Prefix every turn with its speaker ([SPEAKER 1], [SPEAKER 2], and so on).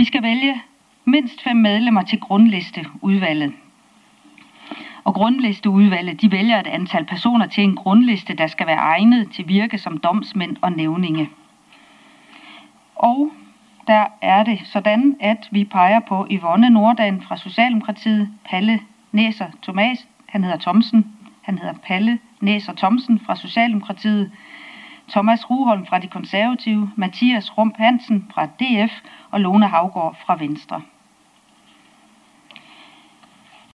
[SPEAKER 1] Vi skal vælge mindst 5 medlemmer til grundlisteudvalget. Og grundlisteudvalget, de vælger et antal personer til en grundliste, der skal være egnet til virke som domsmænd og nævninge. Og der er det sådan, at vi peger på Yvonne Norddan fra Socialdemokratiet, Palle Næser Thomas, han hedder Palle Næser Thomsen fra Socialdemokratiet, Thomas Ruholm fra De Konservative, Mathias Rump Hansen fra DF og Lone Havgård fra Venstre.